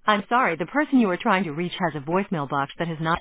I'm sorry, the person you are trying to reach has a voicemail box that has not